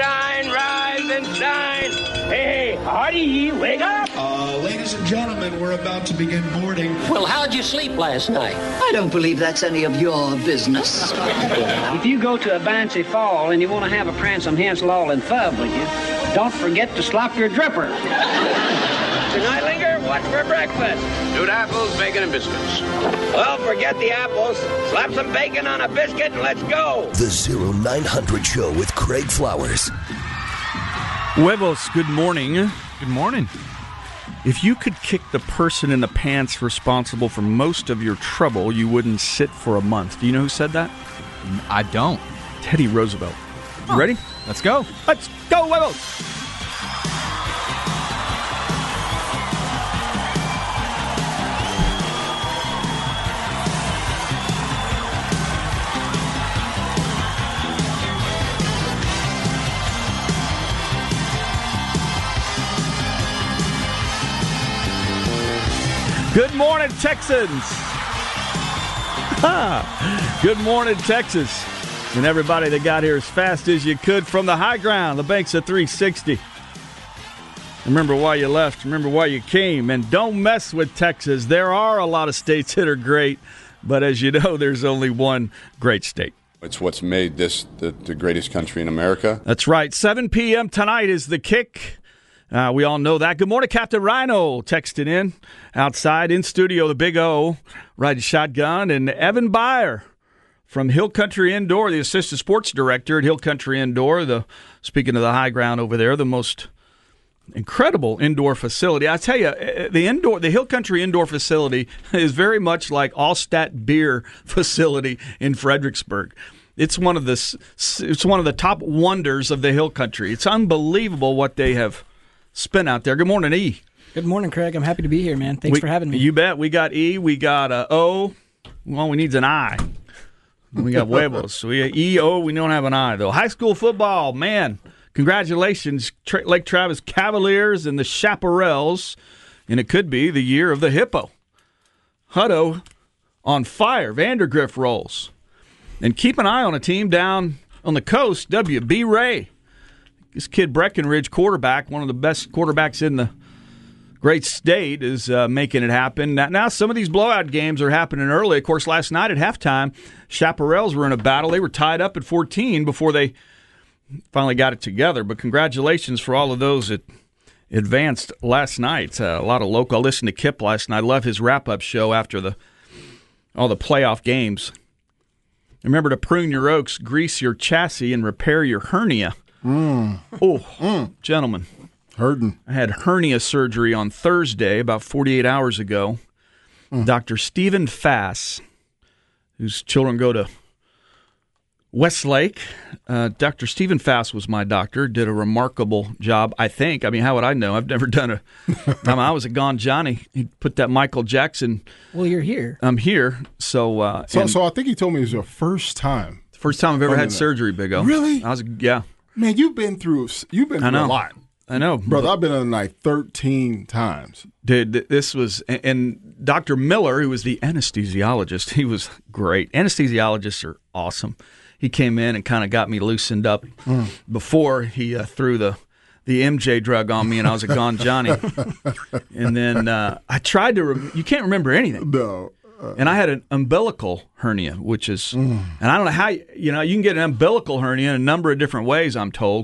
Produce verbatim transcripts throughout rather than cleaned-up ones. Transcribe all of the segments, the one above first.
shine, rise and shine. Hey, Hardy, wake up! Uh, ladies and gentlemen, we're about to begin boarding. Well, how'd you sleep last night? I don't believe that's any of your business. If you go to a bouncy fall and you want to have a prancing hens loll and fub with you, don't forget to slop your dripper. Nighlinger, what's for breakfast? Stewed apples, bacon, and biscuits. Well, forget the apples. Slap some bacon on a biscuit and let's go. The Zero nine hundred Show with Craig Flowers. Huevos, good morning. Good morning. If you could kick the person in the pants responsible for most of your trouble, you wouldn't sit for a month. Do you know who said that? I don't. Teddy Roosevelt. You oh, ready? Let's go. Let's go, Huevos! Good morning, Texans. Ha. Good morning, Texas. And everybody that got here as fast as you could from the high ground, the banks of three sixty. Remember why you left. Remember why you came. And don't mess with Texas. There are a lot of states that are great, but as you know, there's only one great state. It's what's made this the, the greatest country in America. That's right. seven p.m. tonight is the kick. Uh, we all know that. Good morning, Captain Rhino, texted in outside in studio, the Big O, riding shotgun, and Evan Byer from Hill Country Indoor, the assistant sports director at Hill Country Indoor. The speaking of the high ground over there, the most incredible indoor facility. I tell you, the indoor, the Hill Country Indoor facility is very much like Allstat Beer facility in Fredericksburg. It's one of the it's one of the top wonders of the Hill Country. It's unbelievable what they have spin out there. Good morning, E. Good morning, Craig. I'm happy to be here, man. Thanks we, for having me. You bet. We got E. We got uh, O. Well, we need an I. We got huevos. So we got E, O. We don't have an I, though. High school football, man. Congratulations, Tra- Lake Travis Cavaliers and the Chaparrals. And it could be the year of the Hippo. Hutto on fire. Vandergrift rolls. And keep an eye on a team down on the coast, W B. Ray. This kid Breckenridge, quarterback, one of the best quarterbacks in the great state, is uh, making it happen. Now, now, some of these blowout games are happening early. Of course, last night at halftime, Chaparrals were in a battle. They were tied up at fourteen before they finally got it together. But congratulations for all of those that advanced last night. Uh, a lot of local. I listened to Kip last night. I love his wrap-up show after the all the playoff games. Remember to prune your oaks, grease your chassis, and repair your hernia. Mm. Oh, mm. Gentlemen. Hurting. I had hernia surgery on Thursday, about forty-eight hours ago. Mm. Doctor Stephen Fass, whose children go to Westlake. Uh, Doctor Stephen Fass was my doctor, did a remarkable job, I think. I mean, how would I know? I've never done a I, mean, I was a Gone Johnny. He put that Michael Jackson. Well, you're here. I'm here. So, uh, so, so I think he told me it was your first time. First time I've ever had surgery, Big O. Really? I was, yeah. Man, you've been through you've been through I know. a lot. I know. Brother, I've been on the night thirteen times. Dude, this was, and Doctor Miller, who was the anesthesiologist, he was great. Anesthesiologists are awesome. He came in and kind of got me loosened up mm. before he uh, threw the, the M J drug on me, and I was a Gone Johnny. And then uh, I tried to, re- you can't remember anything. No. And I had an umbilical hernia, which is, mm. and I don't know how, you know, you can get an umbilical hernia in a number of different ways, I'm told.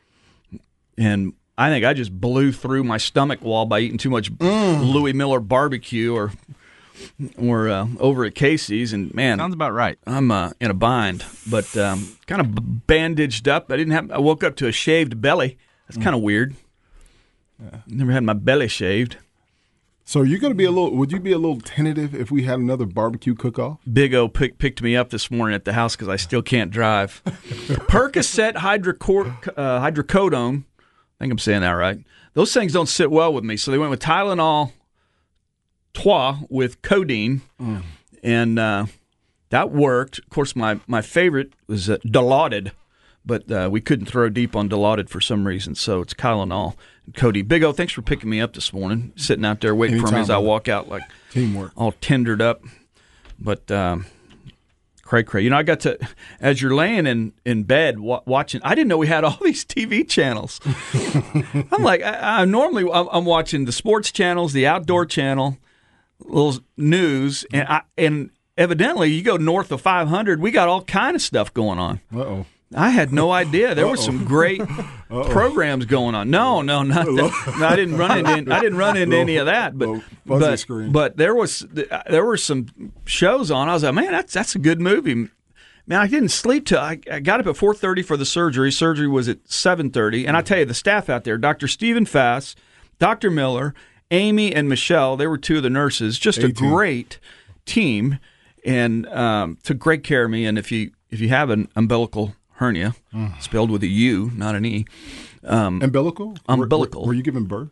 And I think I just blew through my stomach wall by eating too much mm. Louis Miller barbecue or or uh, over at Casey's. And, man. Sounds about right. I'm uh, in a bind, but um, kind of bandaged up. I didn't have, I woke up to a shaved belly. That's mm. kind of weird. Yeah. Never had my belly shaved. So you're going to be a little, would you be a little tentative if we had another barbecue cook-off? Big O pick, picked me up this morning at the house because I still can't drive. Percocet hydrocor- uh, hydrocodone, I think I'm saying that right. Those things don't sit well with me, so they went with Tylenol Trois with codeine, mm. and uh, that worked. Of course, my, my favorite was uh, Dilaudid, but uh, we couldn't throw deep on Dilaudid for some reason, so it's Tylenol. Cody, Big O, thanks for picking me up this morning. Sitting out there waiting Anytime, for me as I walk out, like teamwork, all tendered up. But um, cray cray. You know, I got to, as you're laying in, in bed wa- watching, I didn't know we had all these T V channels. I'm like, I, I normally, I'm, I'm watching the sports channels, the outdoor channel, little news, and I, and evidently you go north of five hundred, we got all kind of stuff going on. Uh-oh. I had no idea. There Uh-oh. were some great Uh-oh. programs going on. No, no, not that. No, I didn't run into. I didn't run into any of that. But but, but there was there were some shows on. I was like, man, that's that's a good movie. Man, I didn't sleep till I, I got up at four thirty for the surgery. Surgery was at seven thirty, and I tell you, the staff out there, Doctor Stephen Fass, Doctor Miller, Amy, and Michelle, they were two of the nurses. Just a great team, and um, took great care of me. And if you if you have an umbilical hernia, mm. spelled with a U, not an E. Um, umbilical? Umbilical. Were, were you giving birth?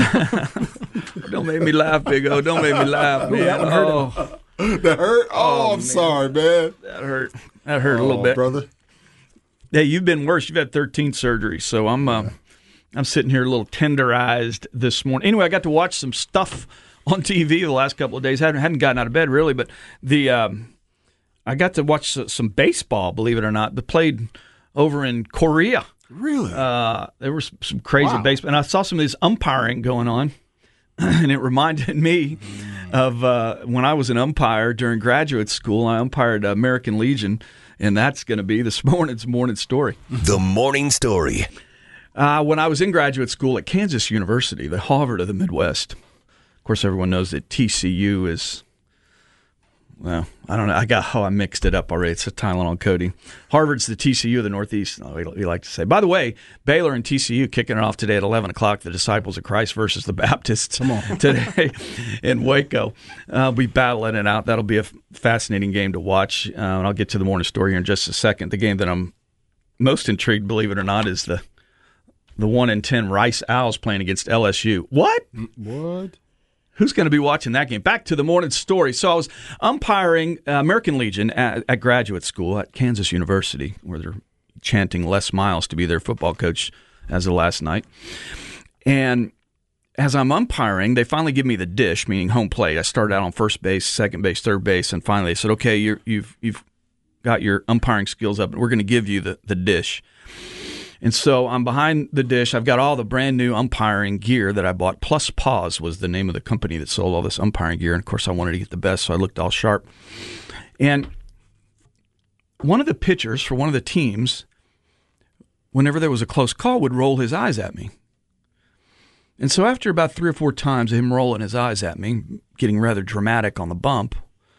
Don't make me laugh, Big O. Don't make me laugh, man. That hurt. Oh. That hurt? Oh, oh I'm man. sorry, man. That hurt. That hurt oh, a little bit. Brother. Hey, you've been worse. You've had thirteen surgeries, so I'm uh, I'm sitting here a little tenderized this morning. Anyway, I got to watch some stuff on T V the last couple of days. I hadn't, hadn't gotten out of bed, really, but the um, I got to watch some baseball, believe it or not, that played over in Korea. Really? Uh, there was some crazy wow. baseball. And I saw some of this umpiring going on, and it reminded me of uh, when I was an umpire during graduate school. I umpired American Legion, and that's going to be this morning's morning story. The morning story. Uh, when I was in graduate school at Kansas University, the Harvard of the Midwest. Of course, everyone knows that T C U is... Well, I don't know. I got how oh, I mixed it up already. It's a Tylenol coating. Harvard's the T C U of the Northeast, we like to say. By the way, Baylor and T C U kicking it off today at eleven o'clock, the Disciples of Christ versus the Baptists Come on. today in Waco. Uh, we battling it out. That'll be a fascinating game to watch. Uh, and I'll get to the morning story here in just a second. The game that I'm most intrigued, believe it or not, is the the one in ten Rice Owls playing against L S U. What? What? Who's going to be watching that game? Back to the morning story. So I was umpiring uh, American Legion at, at graduate school at Kansas University, where they're chanting Les Miles to be their football coach as of last night. And as I'm umpiring, they finally give me the dish, meaning home plate. I started out on first base, second base, third base, and finally they said, okay, you're, you've you've got your umpiring skills up, and we're going to give you the, the dish. And so I'm behind the dish. I've got all the brand new umpiring gear that I bought. Plus Paws was the name of the company that sold all this umpiring gear. And, of course, I wanted to get the best, so I looked all sharp. And one of the pitchers for one of the teams, whenever there was a close call, would roll his eyes at me. And so after about three or four times of him rolling his eyes at me, getting rather dramatic on the bump,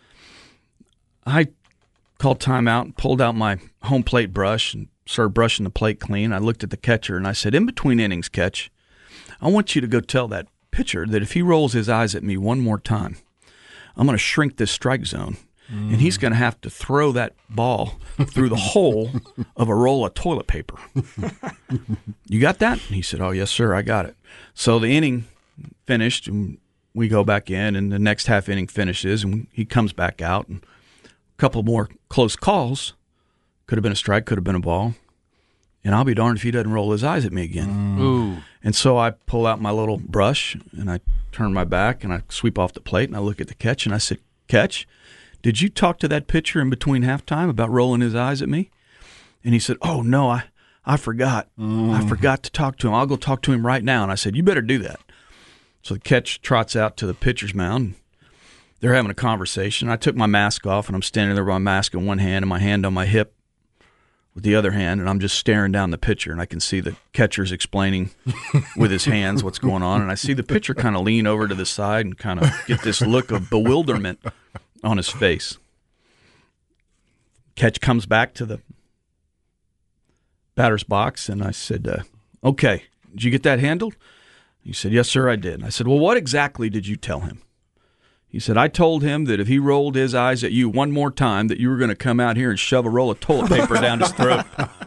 I called timeout and pulled out my home plate brush and started brushing the plate clean. I looked at the catcher and I said, in between innings, Catch, I want you to go tell that pitcher that if he rolls his eyes at me one more time, I'm going to shrink this strike zone, mm. and he's going to have to throw that ball through the hole of a roll of toilet paper. You got that? And he said, oh, yes, sir, I got it. So the inning finished, and we go back in, and the next half inning finishes, and he comes back out, and a couple more close calls. Could have been a strike, could have been a ball. And I'll be darned if he doesn't roll his eyes at me again. Mm. Ooh. And so I pull out my little brush, and I turn my back, and I sweep off the plate, and I look at the Catch, and I said, Catch, did you talk to that pitcher in between halftime about rolling his eyes at me? And he said, oh, no, I, I forgot. Mm. I forgot to talk to him. I'll go talk to him right now. And I said, you better do that. So the Catch trots out to the pitcher's mound. They're having a conversation. I took my mask off, and I'm standing there with my mask in one hand and my hand on my hip with the other hand, and I'm just staring down the pitcher, and I can see the catcher's explaining with his hands what's going on, and I see the pitcher kind of lean over to the side and kind of get this look of bewilderment on his face. Catch comes back to the batter's box, and I said, uh, okay, did you get that handled? He said, yes, sir, I did. I said, well, what exactly did you tell him? He said, I told him that if he rolled his eyes at you one more time, that you were going to come out here and shove a roll of toilet paper down his throat.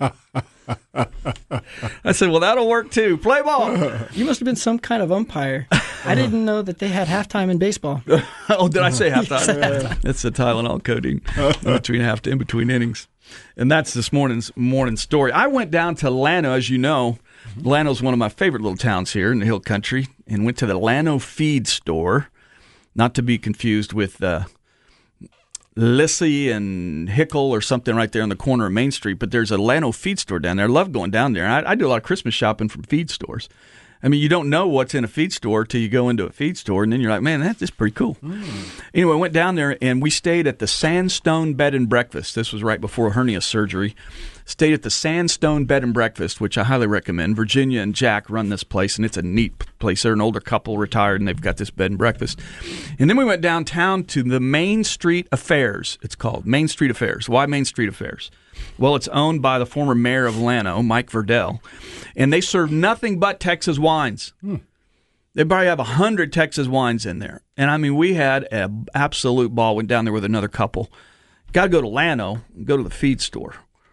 I said, well, that'll work too. Play ball. You must have been some kind of umpire. I didn't know that they had halftime in baseball. Oh, did I say halftime? Said halftime. It's the Tylenol coating between half in between innings. And that's this morning's morning story. I went down to Llano, as you know. Llano's one of my favorite little towns here in the Hill Country, and went to the Llano Feed Store. Not to be confused with uh, Lissy and Hickle or something right there on the corner of Main Street, but there's a Llano feed store down there. I love going down there. I, I do a lot of Christmas shopping from feed stores. I mean, you don't know what's in a feed store till you go into a feed store, and then you're like, man, that's just pretty cool. Mm. Anyway, I went down there, and we stayed at the Sandstone Bed and Breakfast. This was right before hernia surgery. Stayed at the Sandstone Bed and Breakfast, which I highly recommend. Virginia and Jack run this place, and it's a neat place. They're an older couple, retired, and they've got this bed and breakfast. And then we went downtown to the Main Street Affairs, it's called. Main Street Affairs. Why Main Street Affairs? Well, it's owned by the former mayor of Llano, Mike Verdell, and they serve nothing but Texas wines. Hmm. They probably have one hundred Texas wines in there. And, I mean, we had an absolute ball. Went down there with another couple. Got to go to Llano and go to the feed store.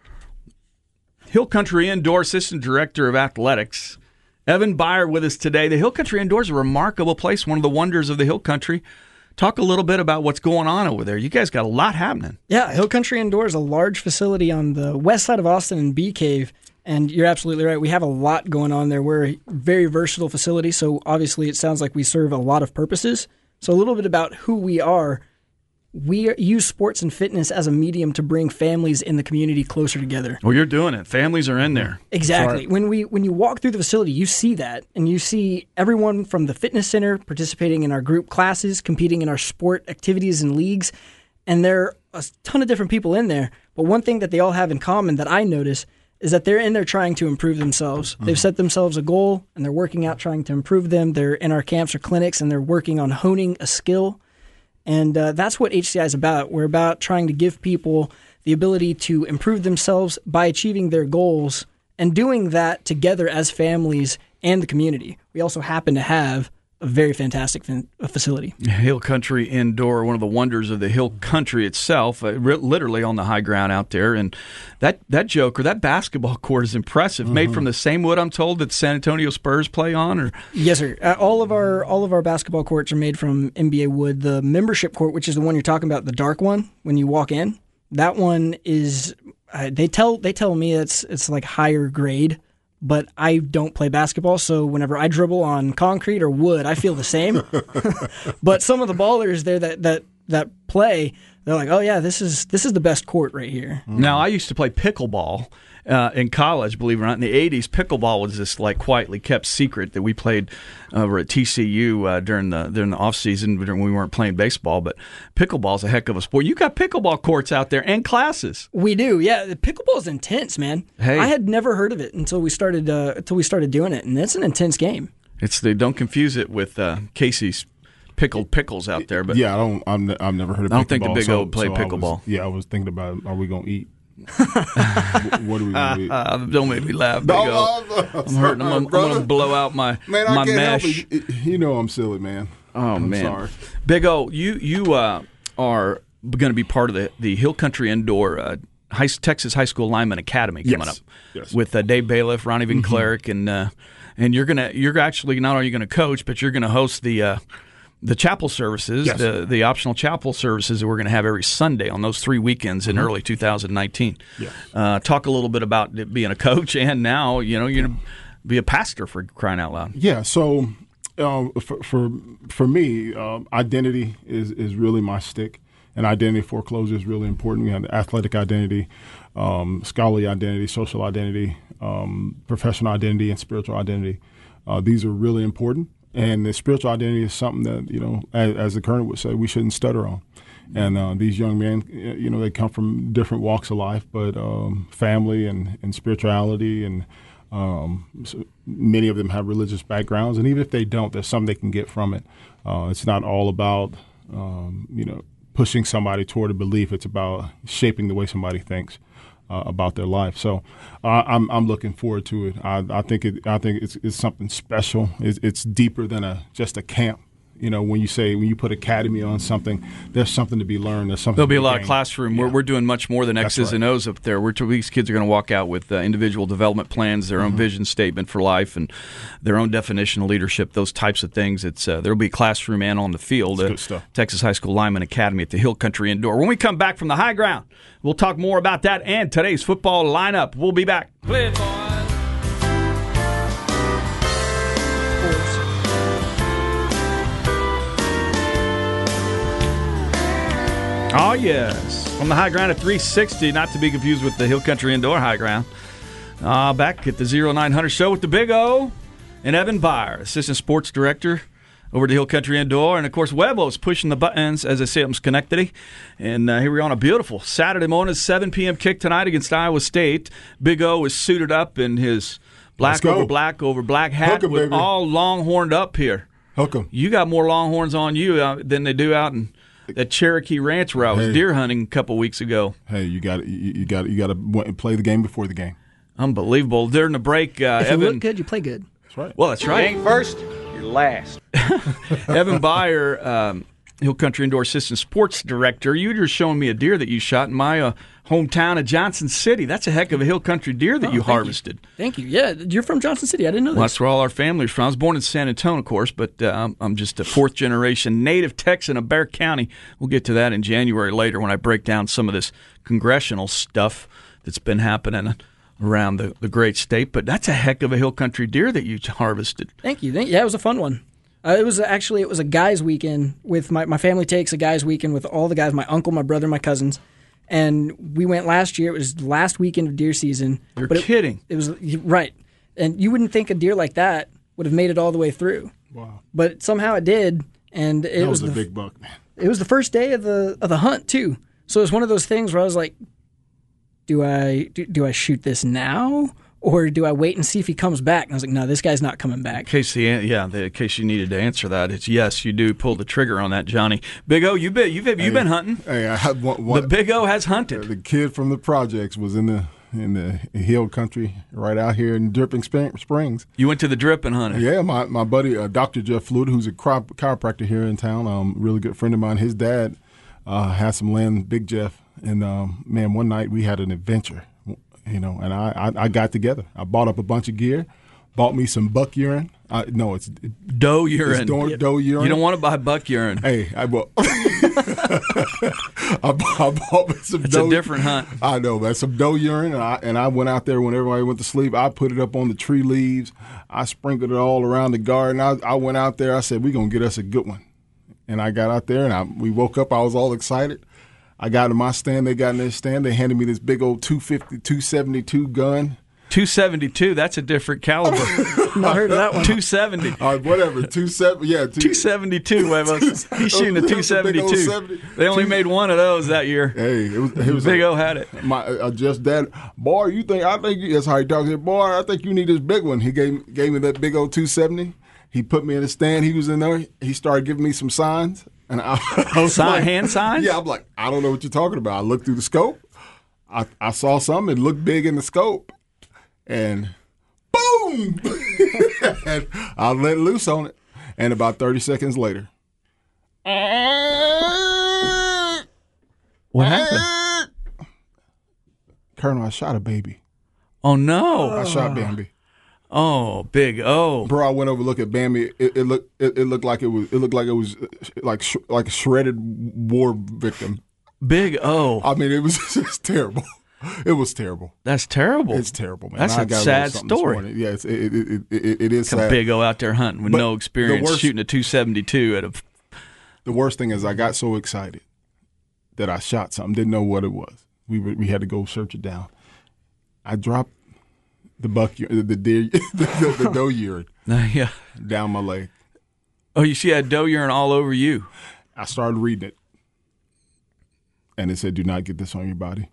Hill Country Indoor Assistant Director of Athletics, Evan Byer, with us today. The Hill Country Indoor is a remarkable place, one of the wonders of the Hill Country. Talk a little bit about what's going on over there. You guys got a lot happening. Yeah, Hill Country Indoor is a large facility on the west side of Austin in Bee Cave, and you're absolutely right. We have a lot going on there. We're a very versatile facility, so obviously it sounds like we serve a lot of purposes. So a little bit about who we are. We use sports and fitness as a medium to bring families in the community closer together. Well, you're doing it. Families are in there. Exactly. Sorry. When we when you walk through the facility, you see that, and you see everyone from the fitness center participating in our group classes, competing in our sport activities and leagues, and there are a ton of different people in there. But one thing that they all have in common that I notice is that they're in there trying to improve themselves. Mm-hmm. They've set themselves a goal, and they're working out trying to improve them. They're in our camps or clinics, and they're working on honing a skill. And uh, that's what H C I is about. We're about trying to give people the ability to improve themselves by achieving their goals and doing that together as families and the community. We also happen to have a very fantastic fin- facility. Hill Country Indoor, one of the wonders of the Hill Country itself, uh, re- literally on the high ground out there. And that, that joker, that basketball court is impressive. Mm-hmm. Made from the same wood, I'm told, that the San Antonio Spurs play on? Or Yes, sir. Uh, all of our all of our basketball courts are made from N B A wood. The membership court, which is the one you're talking about, the dark one, when you walk in, that one is, uh, they tell they tell me it's it's like higher grade. But I don't play basketball, so whenever I dribble on concrete or wood, I feel the same. But some of the ballers there that, that, that play, they're like, oh, yeah, this is this is the best court right here. Now, I used to play pickleball uh, in college, believe it or not. In the eighties, pickleball was this like quietly kept secret that we played over at T C U uh, during the during the off season when we weren't playing baseball. But pickleball's a heck of a sport. You got pickleball courts out there and classes. We do, yeah. The pickleball is intense, man. Hey. I had never heard of it until we started uh, until we started doing it, and it's an intense game. It's the don't confuse it with uh, Casey's pickled pickles out there. But yeah, I don't. I'm, I've never heard of. I don't pickleball, think the big so, O play so pickleball. I was, yeah, I was thinking about, are we gonna eat? What are we gonna eat? Uh, don't make me laugh, Big O. I'm hurting. I'm, I'm going to blow out my man, my I can't mesh. Help it. You know I'm silly, man. Oh I'm man, sorry. Big O, you you uh, are going to be part of the the Hill Country Indoor uh, high, Texas High School Lineman Academy coming yes. up yes. with uh, Dave Bailiff, Ronnie Van Cleric, mm-hmm. and uh, and you're gonna you're actually not only going to coach, but you're going to host the. Uh, The chapel services, yes. the the optional chapel services that we're going to have every Sunday on those three weekends in mm-hmm. early two thousand nineteen. Yes. Uh, talk a little bit about being a coach, and now you know you're going to be a pastor, for crying out loud. Yeah. So uh, for, for for me, um, identity is is really my stick, and identity foreclosure is really important. We have the athletic identity, um, scholarly identity, social identity, um, professional identity, and spiritual identity. Uh, these are really important. And the spiritual identity is something that, you know, as, as the current would say, we shouldn't stutter on. And uh, these young men, you know, they come from different walks of life, but um, family and, and spirituality, and um, so many of them have religious backgrounds. And even if they don't, there's something they can get from it. Uh, it's not all about, um, you know, pushing somebody toward a belief. It's about shaping the way somebody thinks. Uh, about their life, so uh, I'm I'm looking forward to it. I, I think it I think it's, it's something special. It's, it's deeper than a just a camp. You know, when you say when you put academy on something, there's something to be learned. There's something. There'll be a lot gained. of classroom. Yeah. We're we're doing much more than X's right. and O's up there. We're these kids are going to walk out with uh, individual development plans, their own mm-hmm. vision statement for life, and their own definition of leadership. Those types of things. It's uh, there'll be classroom and on the field. That's uh, good stuff. Texas High School Lineman Academy at the Hill Country Indoor. When we come back from the high ground, we'll talk more about that and today's football lineup. We'll be back. Play it, boys. Oh, yes. From the high ground at three sixty, not to be confused with the Hill Country Indoor High Ground. Uh, back at the oh nine hundred show with the Big O and Evan Byer, Assistant Sports Director over at the Hill Country Indoor. And, of course, Webo's pushing the buttons as I say I'm Schenectady. And uh, here we are on a beautiful Saturday morning, seven p.m. kick tonight against Iowa State. Big O is suited up in his black over black over black hat Hook 'em, with baby. all longhorned up here. Hook 'em. You got more longhorns on you uh, than they do out in that Cherokee Ranch where I was Hey. deer hunting a couple weeks ago. Hey, you got you, you got you got to play the game before the game. Unbelievable. During the break, uh, If you Evan. look good, you play good. That's right. Well, that's You right. ain't first, you're last. Evan Byer, um, Hill Country Indoor Assistant Sports Director. You were just showing me a deer that you shot in my uh, hometown of Johnson City. That's a heck of a Hill Country deer that Oh, you thank you. harvested. Thank you. Yeah, you're from Johnson City. I didn't know Well, this. that's where all our family's from. I was born in San Antonio, of course, but uh, I'm, I'm just a fourth generation native Texan of Bear County. We'll get to that in January later when I break down some of this congressional stuff that's been happening around the, the great state. But that's a heck of a Hill Country deer that you harvested. Thank you. Thank, yeah, it was a fun one. Uh, it was actually it was a guys' weekend with my my family takes a guys' weekend with all the guys, my uncle, my brother, my cousins, and we went last year. It was the last weekend of deer season. You're but it- kidding. It, was right, and you wouldn't think a deer like that would have made it all the way through, Wow. but somehow it did, and it That was, was a the, big buck. it was the first day of the of the hunt too. So it was one of those things where I was like, do I do, do I shoot this now? Or do I wait and see if he comes back? And I was like, no, this guy's not coming In back. case the yeah, the, in case you needed to answer that, it's yes, you do pull the trigger on that, Johnny. Big O, you been you've you've been hunting. Hey, I had one. one The Big O has hunted. the kid from the projects was in the in the Hill Country right out here in Dripping Spring- Springs. You went to the drip and hunted. Yeah, my, my buddy, uh, Doctor Jeff Fluid, who's a chiro- chiropractor here in town, um, really good friend of mine. His dad uh, had some land, Big Jeff, and um, man, one night we had an adventure, you know, and I, I, I got together. I bought up a bunch of gear, bought me some buck urine. Uh, no, it's Doe urine. It's doe, doe urine. You don't want to buy buck urine. Hey, I bought. I bought, I bought me some. It's doe, a different hunt. I know, man. Some doe urine, and I and I went out there when everybody went to sleep. I put it up on the tree leaves. I sprinkled it all around the garden. I, I went out there. I said, "We're gonna get us a good one." And I got out there, and I, we woke up. I was all excited. I got in my stand. They got in their stand. They handed me this big old two fifty, two seventy-two gun. two seventy-two, that's a different caliber. Not heard of that one. two seventy. All right, whatever. Two seven. Yeah, two, two seventy-two, Huevos. He's shooting a two That's a big old seventy-two. seventy. They only Two- made one of those that year. Hey, it was, it was Big a- O had it. My uh, just dad, boy, you think I think you, that's how he talks. He said, boy, I think you need this big one. He gave gave me that big old two seventy. He put me in the stand. He was in there. He started giving me some signs, and I, I was Sign- like, hand signs? Yeah, I'm like, I don't know what you're talking about. I looked through the scope. I I saw something. It looked big in the scope, and boom, and I let loose on it. And about thirty seconds later, What happened? Colonel, I shot a baby. Oh, no. I shot Bambi. Oh, Big O. Bro, I went over to look at Bambi. It, it looked it, it looked like it was it looked like it was uh, like sh- like a shredded war victim. Big O. I mean, it was just terrible. It was terrible. That's terrible. It's terrible, man. That's I a got sad little something this story. morning. Yeah, it's, it, it, it, it, it is Come sad. Big O out there hunting with But no the experience worst- shooting a two seventy-two at a. The worst thing is I got so excited that I shot something. Didn't know what it was. We were, we had to go search it down. I dropped the buck, u- the deer, the, the, the doe urine Yeah. down my leg. Oh, you see that doe urine all over you. I started reading it, and it said, "Do not get this on your body."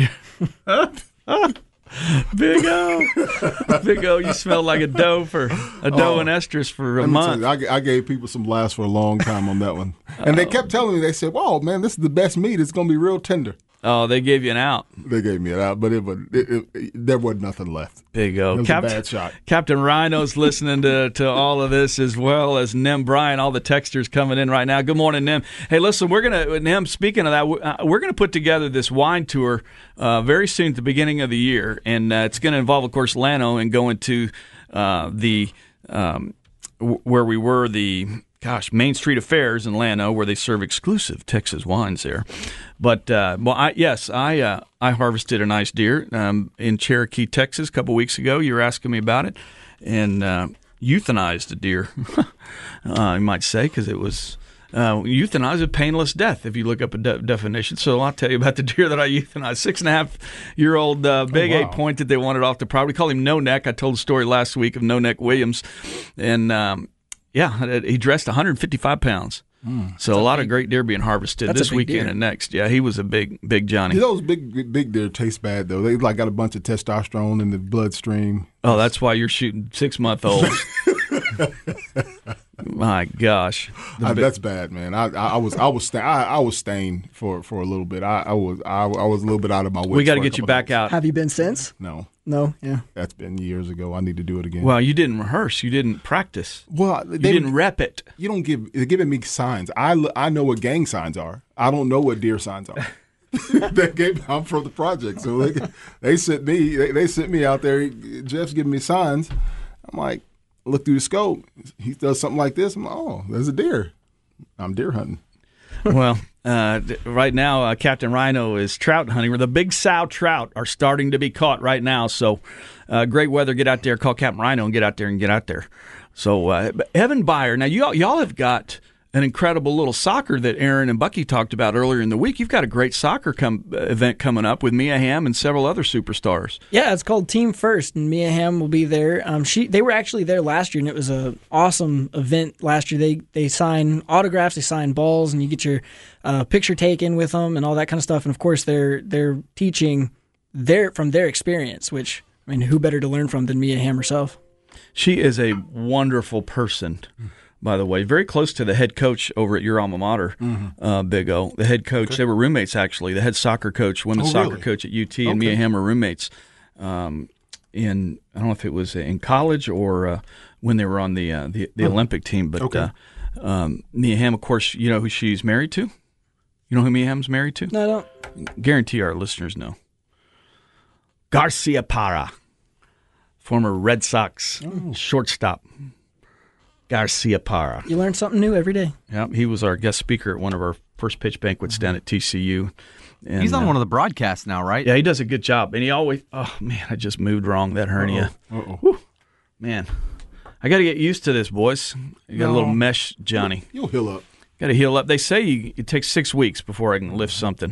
Big O. Big O, you smell like a doe for a doe Oh. and estrus for a Let me tell month. you, I, I gave people some laughs for a long time on that one, and they kept telling me, they said, "Wow, man, this is the best meat. It's going to be real tender." Oh, they gave you an out. They gave me it out, but it was it, it, it, there wasn't nothing left. Big O. It was Cap- a bad shot. Captain Rhino's listening to, to all of this, as well as Nim Bryan, all the texters coming in right now. Good morning, Nim. Hey, listen, we're going to, Nim, speaking of that, uh, we're going to put together this wine tour uh, very soon at the beginning of the year, and uh, it's going to involve, of course, Llano and going to uh, the, um, w- where we were, the, gosh, Main Street Affairs in Llano, where they serve exclusive Texas wines there. But, uh, well, I, yes, I uh, I harvested a nice deer um, in Cherokee, Texas, a couple weeks ago. You were asking me about it. And uh, euthanized a deer, uh, you might say, because it was Uh, euthanize a painless death, if you look up a de- definition. So I'll tell you about the deer that I euthanized. Six and a half year old uh, Big oh, wow. Eight point that they wanted off the property. We call him No Neck. I told the story last week of No Neck Williams. And, um, yeah, he dressed one hundred fifty-five pounds. Mm, so a lot big, of great deer being harvested this weekend deer. and next. Yeah, he was a big, big Johnny. Yeah, those big, big deer taste bad though. They like got a bunch of testosterone in the bloodstream. Oh, that's why you're shooting six month olds. My gosh, I, that's bad, man. I, I, I was, I was, sta- I, I was stained for, for a little bit. I, I was, I, I was a little bit out of my wits. We got to get you back days. out. Have you been since? No, no, yeah. That's been years ago. I need to do it again. Well, you didn't rehearse. You didn't practice. Well, you didn't rep it. You don't give. They're giving me signs. I, I know what gang signs are. I don't know what deer signs are. They gave, I'm from the project, so they they sent me. They, they sent me out there. Jeff's giving me signs. I'm like. Look through the scope. He does something like this. I'm like, oh, there's a deer. I'm deer hunting. Well, uh, right now, uh, Captain Rhino is trout hunting. Where the big sow trout are starting to be caught right now. So, uh, great weather. Get out there. Call Captain Rhino and get out there and get out there. So, uh, Evan Beyer. Now, y'all, y'all have got an incredible little soccer that Aaron and Bucky talked about earlier in the week. You've got a great soccer com- event coming up with Mia Hamm and several other superstars. Yeah, it's called Team First, and Mia Hamm will be there. Um, she they were actually there last year, and it was an awesome event last year. They they sign autographs, they sign balls, and you get your uh, picture taken with them and all that kind of stuff. And of course, they're they're teaching their from their experience, which I mean, who better to learn from than Mia Hamm herself? She is a wonderful person. By the way, very close to the head coach over at your alma mater, mm-hmm. uh, Big O. The head coach, okay. They were roommates, actually. The head soccer coach, women's oh, soccer really? coach at U T, and okay. Mia Hamm were roommates um, in, I don't know if it was in college or uh, when they were on the uh, the, the oh. Olympic team. But okay. uh, um, Mia Hamm, of course, you know who she's married to? You know who Mia Hamm's married to? No, I don't. Guarantee our listeners know. Garciaparra, former Red Sox oh. shortstop. Garciaparra. You learn something new every day. Yeah, he was our guest speaker at one of our first pitch banquets down at T C U. And, he's on uh, one of the broadcasts now, right? Yeah, he does a good job. And he always, oh, man, I just moved wrong, that hernia. Uh-oh. Uh-oh. Whew. Man, I got to get used to this, boys. You got no. a little mesh, Johnny. You'll heal up. Got to heal up. They say you, it takes six weeks before I can lift something.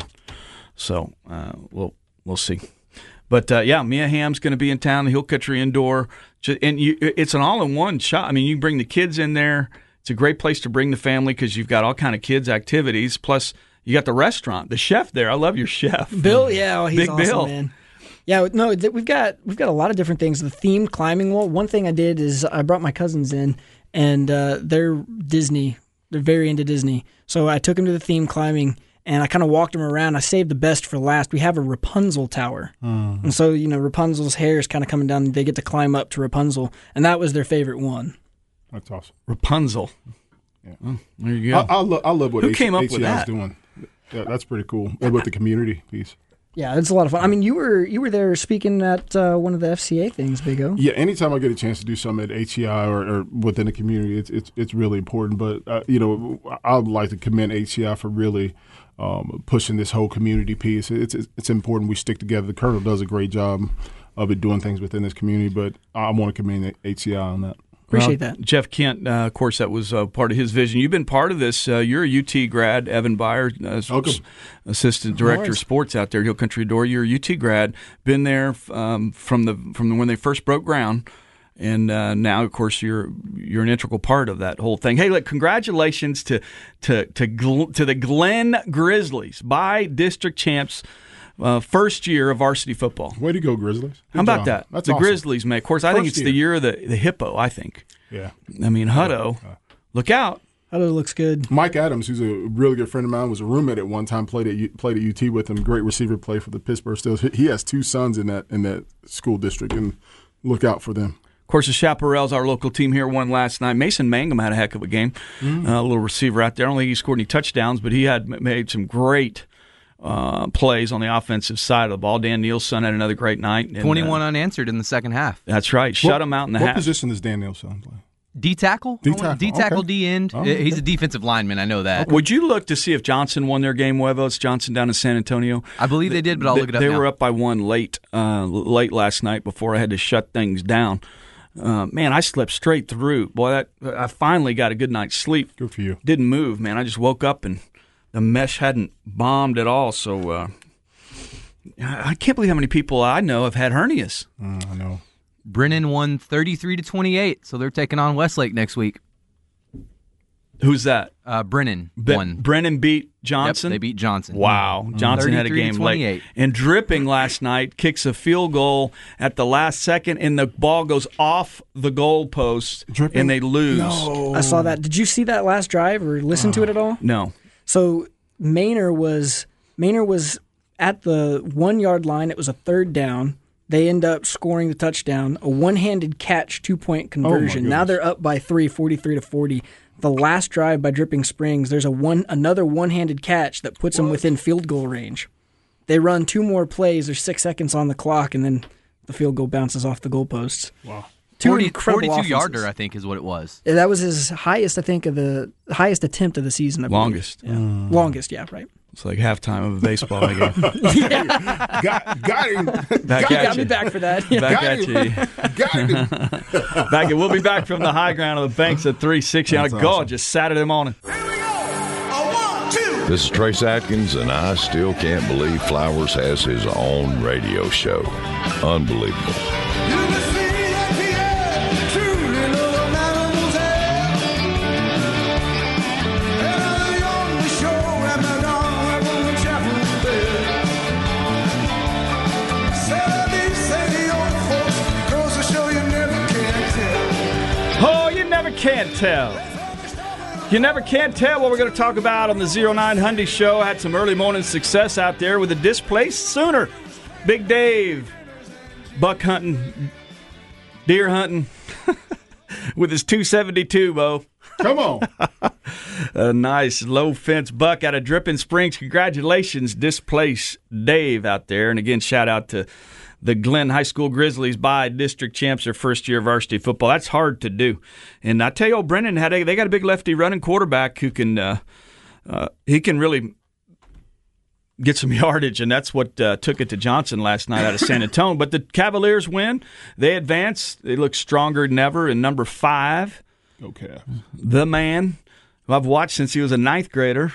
So uh, we'll we'll see. But, uh, yeah, Mia Hamm's going to be in town, the Hill Country Indoor. And you, it's an all-in-one shot. I mean, you can bring the kids in there. It's a great place to bring the family because you've got all kind of kids' activities. Plus, you got the restaurant, the chef there. I love your chef. Bill, yeah, oh, he's Big awesome, Bill. man. Yeah, no, we've got we've got a lot of different things. The themed climbing wall. One thing I did is I brought my cousins in, and uh, they're Disney. They're very into Disney. So I took them to the themed climbing, and I kind of walked them around. I saved the best for last. We have a Rapunzel tower. Mm. And so, you know, Rapunzel's hair is kind of coming down. They get to climb up to Rapunzel, and that was their favorite one. That's awesome. Rapunzel. Yeah. Oh, there you go. I, I, lo- I love what Who H- came up H C I with that? is doing. Yeah, that's pretty cool. And with the community piece. Yeah, it's a lot of fun. I mean, you were you were there speaking at uh, one of the F C A things, Big O. Yeah, anytime I get a chance to do something at H E I or, or within the community, it's it's it's really important. But uh, you know, I would like to commend H E I for really um, pushing this whole community piece. It's, it's it's important we stick together. The Colonel does a great job of it doing things within this community, but I want to commend H E I on that. Appreciate well, that. Jeff Kent, uh, of course, that was uh, part of his vision. You've been part of this. Uh, you're a U T grad, Evan Beyer, uh, okay. assistant director nice. of sports out there at Hill Country Door. You're a U T grad, been there um, from the from the, when they first broke ground, and uh, now, of course, you're you're an integral part of that whole thing. Hey, look, congratulations to to to, Gl- to the Glen Grizzlies, by district champs. Uh, first year of varsity football. Way to go, Grizzlies. Good How about job. that? That's the awesome. Grizzlies, man. Of course, I first think it's year. the year of the, the hippo, I think. Yeah. I mean, Hutto, Uh, look out. Hutto looks good. Mike Adams, who's a really good friend of mine, was a roommate at one time, played at U- played at U T with him. Great receiver, played for the Pittsburgh Steelers. He has two sons in that in that school district, and look out for them. Of course, the Chaparrals, our local team here, won last night. Mason Mangum had a heck of a game. Mm. Uh, a little receiver out there. I don't think he scored any touchdowns, but he had made some great Uh, plays on the offensive side of the ball. Dan Nielsen had another great night. And, twenty-one uh, unanswered in the second half. That's right. Shut what, him out in the what half. What position does Dan Nielsen play? D tackle? D tackle. D tackle, okay. D end. Oh, He's okay. a defensive lineman. I know that. Would you look to see if Johnson won their game, Huevo? It's Johnson down in San Antonio. I believe they did, but I'll they, look it up They now. were up by one late, uh, late last night before I had to shut things down. Uh, man, I slept straight through. Boy, that I finally got a good night's sleep. Good for you. Didn't move, man. I just woke up and the mesh hadn't bombed at all. So uh, I can't believe how many people I know have had hernias. Mm, I know. Brennan won thirty-three to twenty-eight, so they're taking on Westlake next week. Who's that? Uh, Brennan Be- won. Brennan beat Johnson? Yep, they beat Johnson. Wow. Johnson had a game late. And Dripping last night kicks a field goal at the last second, and the ball goes off the goal post, Dripping? and they lose. No. I saw that. Did you see that last drive or listen to it at all? No. So Maynard was Maynard was at the one yard line. It was a third down. They end up scoring the touchdown, a one-handed catch, two-point conversion. Oh now they're up by three, forty-three to forty. The last drive by Dripping Springs, there's a one another one-handed catch that puts them within field goal range. They run two more plays. There's six seconds on the clock, and then the field goal bounces off the goalposts. Wow. Two forty, incredible forty-two offenses. yarder, I think, is what it was. Yeah, that was his highest, I think, of the highest attempt of the season. I believe. Longest. Yeah. Mm. Longest, yeah, right. It's like halftime of a baseball game. got, got him. Back got at Got you. me back for that. Yeah. Back Got at him. you. Got him. Back, we'll be back from the high ground of the Banks at three sixty on a That's gorgeous Saturday morning. This is Trace Atkins, and I still can't believe Flowers has his own radio show. Unbelievable. Oh, you never can tell. You never can tell what we're going to talk about on the oh nine Hyundai Show. Had some early morning success out there with a displaced Sooner. Big Dave, buck hunting, deer hunting, with his two seventy-two, Bo. Come on. A nice low fence buck out of Dripping Springs. Congratulations, displaced Dave out there. And again, shout out to the Glenn High School Grizzlies by district champs their first year of varsity football. That's hard to do. And I tell you, old Brennan had a, they got a big lefty running quarterback who can uh, uh, he can really get some yardage, and that's what uh, took it to Johnson last night out of San Antonio. But the Cavaliers win. They advance. They look stronger than ever. And number five, okay, the man who I've watched since he was a ninth grader,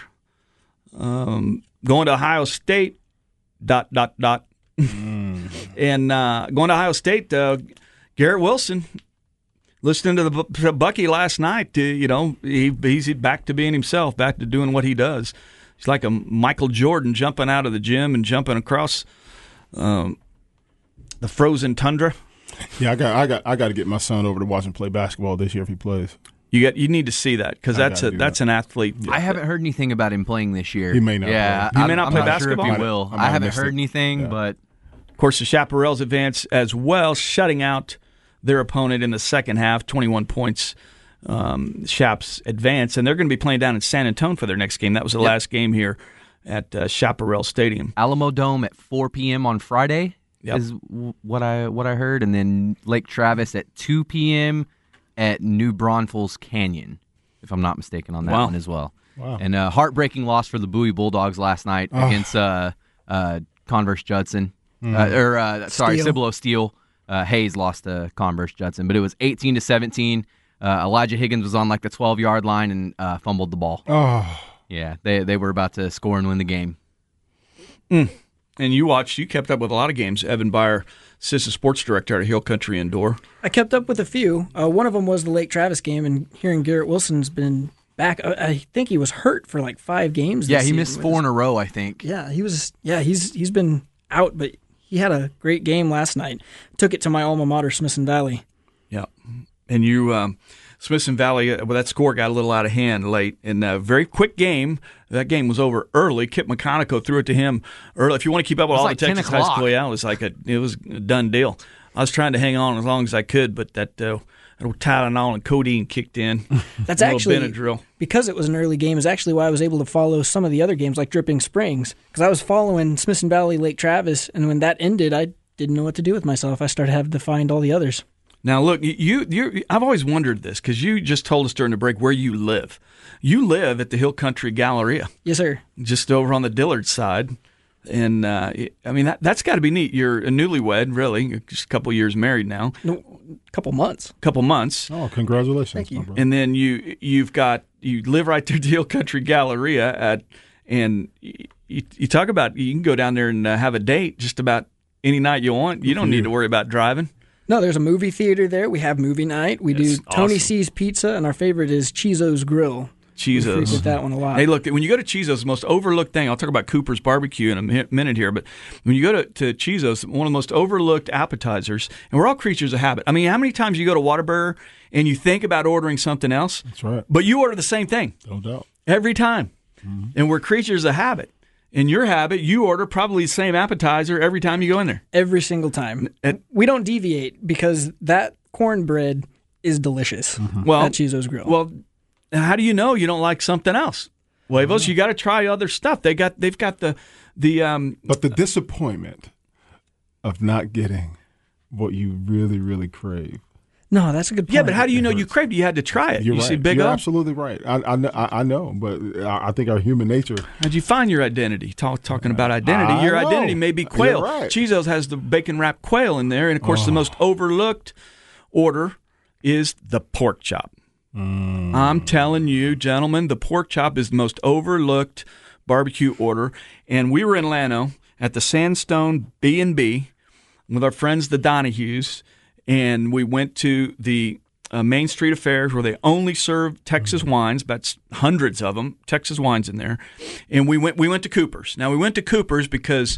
um, going to Ohio State, dot, dot, dot. Mm. And uh, going to Ohio State, uh, Garrett Wilson, listening to the to Bucky last night, uh, you know, he, he's back to being himself, back to doing what he does. He's like a Michael Jordan jumping out of the gym and jumping across um, the frozen tundra. Yeah, I got, I got, I got to get my son over to watch him play basketball this year if he plays. You get, you need to see that because that's a that's that. an athlete. I haven't heard anything about him playing this year. He may not. Yeah, play. He may I'm, not I'm play not basketball. Sure if he will. I, I, I haven't missed heard it. anything, Yeah. but Of course, the Chaparrals advance as well, shutting out their opponent in the second half, twenty-one points. Um, Chaps advance, and they're going to be playing down in San Antonio for their next game. That was the Yep. last game here at uh, Chaparral Stadium. Alamo Dome at four p.m. on Friday Yep. is w- what I what I heard, and then Lake Travis at two p.m. at New Braunfels Canyon, if I'm not mistaken on that Wow. one as well. Wow. And a heartbreaking loss for the Bowie Bulldogs last night Oh. against uh, uh, Converse Judson, uh, or uh, sorry, Steele. Cibolo Steele. Uh, Hayes lost to Converse Judson, but it was eighteen to seventeen. Uh, Elijah Higgins was on like the twelve-yard line and uh, fumbled the ball. Oh, Yeah, they they were about to score and win the game. Mm. And you watched, you kept up with a lot of games. Evan Byer, assistant sports director at Hill Country Indoor. I kept up with a few. Uh, one of them was the Lake Travis game, and hearing Garrett Wilson's been back. I, I think he was hurt for like five games. This Yeah, he season. missed four in a row, I think. Yeah, he was. Yeah, he's he's been out, but he had a great game last night. Took it to my alma mater, Smithson Valley. Yeah. And you, um, Smithson Valley, well, that score got a little out of hand late. In a very quick game, that game was over early. Kip McConico threw it to him early. If you want to keep up with It was all like the Texas ten high o'clock. school, yeah, it was like a, it was a done deal. I was trying to hang on as long as I could, but that uh, little Tylenol and codeine kicked in. That's A little actually Benadryl. because it was an early game. Is actually why I was able to follow some of the other games like Dripping Springs because I was following Smithson Valley, Lake Travis, and when that ended, I didn't know what to do with myself. I started having to find all the others. Now, look, you, you, I've always wondered this because you just told us during the break where you live. You live at the Hill Country Galleria. Yes, sir. Just over on the Dillard side. And, uh, I mean, that, that's got to be neat. You're a newlywed, really, just a couple years married now. No, couple months. Couple months. Oh, congratulations! Thank you. And then you you've got you live right there at the Hill Country Galleria at and you, you talk about you can go down there and uh, have a date just about any night you want. You don't need to worry about driving. No, there's a movie theater there. We have movie night. We That's do Tony awesome. C's Pizza, and our favorite is Chizo's Grill. We Chizo's. frequent that one a lot. Hey, look, when you go to Chizo's, the most overlooked thing, I'll talk about Cooper's Barbecue in a mi- minute here, but when you go to, to Chizo's, one of the most overlooked appetizers, and we're all creatures of habit. I mean, how many times you go to Whataburger and you think about ordering something else? That's right. But you order the same thing. No doubt. Every time. Mm-hmm. And we're creatures of habit. In your habit, you order probably the same appetizer every time you go in there. Every single time. And, we don't deviate because that cornbread is delicious well, at Chizo's Grill. Well, how do you know you don't like something else? Huevos, you got to try other stuff. They got, they've got the, the. Um, But the disappointment of not getting what you really, really crave. No, that's a good point. Yeah, but how do you know you craved it? You had to try it. You're you right. see Big You're O? absolutely right. I, I, know- I I know, but I I think our human nature. How'd you find your identity? Talk, talking about identity. I your know. identity may be quail. You're right. Chizo's has the bacon wrapped quail in there. And, of course, the most overlooked order is the pork chop. Mm. I'm telling you, gentlemen, the pork chop is the most overlooked barbecue order. And we were in Llano at the Sandstone B and B with our friends, the Donahues, and we went to the uh, Main Street Affairs where they only serve Texas wines, about hundreds of them, Texas wines in there. And we went we went to Cooper's. Now, we went to Cooper's because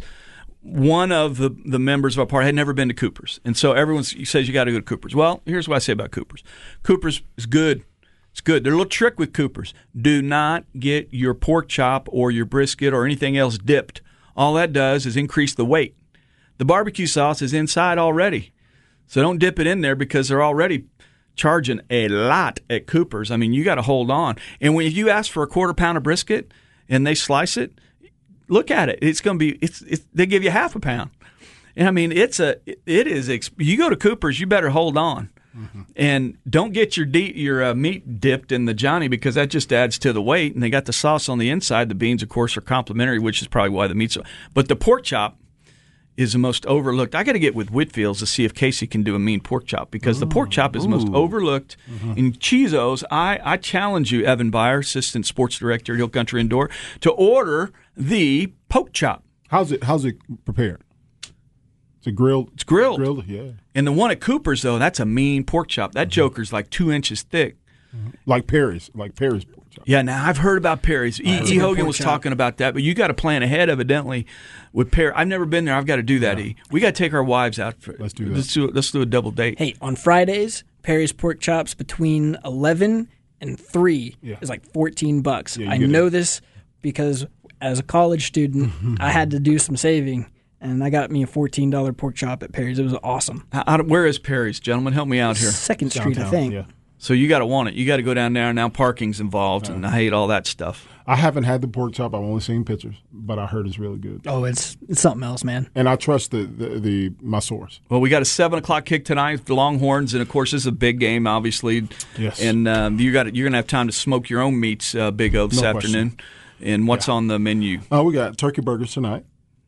one of the, the members of our party had never been to Cooper's. And so everyone says you got to go to Cooper's. Well, here's what I say about Cooper's. Cooper's is good. It's good. There's a little trick with Cooper's. Do not get your pork chop or your brisket or anything else dipped. All that does is increase the weight. The barbecue sauce is inside already. So don't dip it in there because they're already charging a lot at Cooper's. I mean, you got to hold on. And when you ask for a quarter pound of brisket and they slice it, look at it. It's going to be. It's, it's. They give you half a pound. And I mean, it's a. It is. You go to Cooper's, you better hold on, mm-hmm. and don't get your de- your uh, meat dipped in the Johnny because that just adds to the weight. And they got the sauce on the inside. The beans, of course, are complimentary, which is probably why the meat's. But the pork chop is the most overlooked. I got to get with Whitfields to see if Casey can do a mean pork chop because Ooh. the pork chop is the most overlooked. Mm-hmm. In Chizo's, I, I challenge you, Evan Byer, Assistant Sports Director at Hill Country Indoor, to order the pork chop. How's it How's it prepared? It's a grilled. It's grilled. Grilled, yeah. And the one at Cooper's, though, that's a mean pork chop. That mm-hmm. joker's like two inches thick. Mm-hmm. Like Perry's, like Perry's pork chop. Yeah, now I've heard about Perry's. E. E. Hogan was chop. talking about that, but you got to plan ahead, evidently, with Perry. I've never been there. I've got to do that. Yeah. E. We got to take our wives out. For, let's do that. Let's do let's do a double date. Hey, on Fridays, Perry's pork chops between eleven and three yeah. is like fourteen bucks. Yeah, I know it. this because as a college student, I had to do some saving. And I got me a fourteen dollars pork chop at Perry's. It was awesome. How, how, where is Perry's? Gentlemen, help me out here. Second Street, Downtown, I think. Yeah. So you got to want it. You got to go down there. Now parking's involved, yeah. and I hate all that stuff. I haven't had the pork chop. I've only seen pictures, but I heard it's really good. Oh, it's it's something else, man. And I trust the the, the my source. Well, we got a seven o'clock kick tonight. The Longhorns, and of course, this is a big game, obviously. Yes. And um, you got you're gonna have time to smoke your own meats, uh, Big O, this no afternoon. Question. And what's yeah. on the menu? Oh, uh, we got turkey burgers tonight.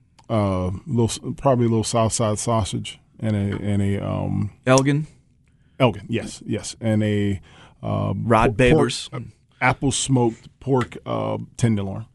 Uh, little probably a little Southside sausage and a and a um, Elgin. Elgin, yes, yes, and a uh, Rod por- Babers pork, uh, apple smoked pork uh, tenderloin,